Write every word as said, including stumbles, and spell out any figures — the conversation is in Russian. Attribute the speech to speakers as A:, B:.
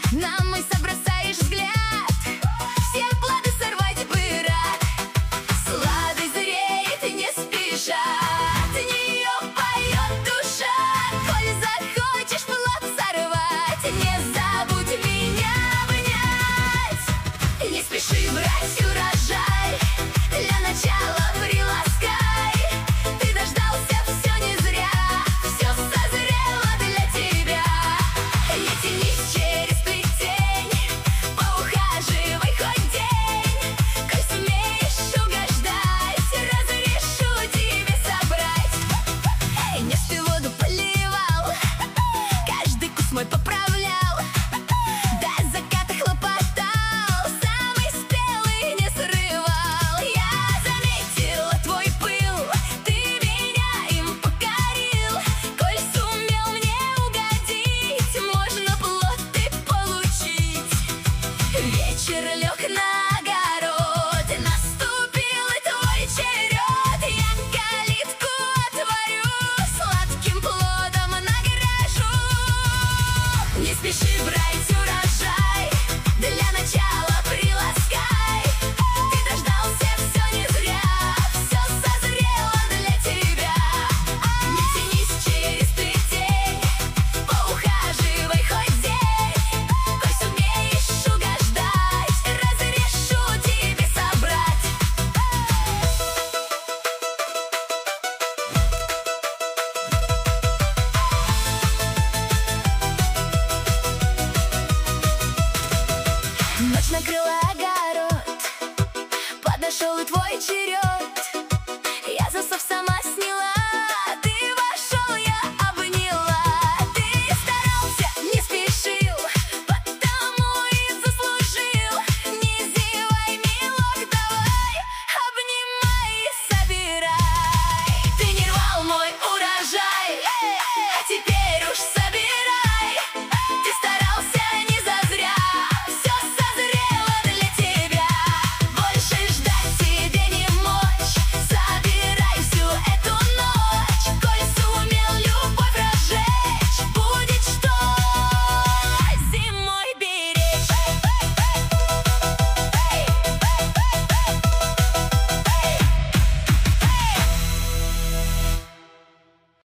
A: На мой бросаешь взгляд, все плоды сорвать бы рад. Сладость зреет не спеша, от нее поет душа. Коль захочешь плод сорвать, не забудь меня обнять. Не спеши брать урожай, для начала приласкай. Ты дождался, все не зря, все созрело для тебя. Не тянись через плетень, поухаживай хоть день. Коль сумеешь угождать, разрешу тебе собрать. Эй, нефть и воду поливал, каждый куст мой поправлял. До заката хлопотал, самый спелый не срывал. Я заметила твой пыл, ты меня им покорил. Коль сумел мне угодить, можно плод и получить. Вечер лёг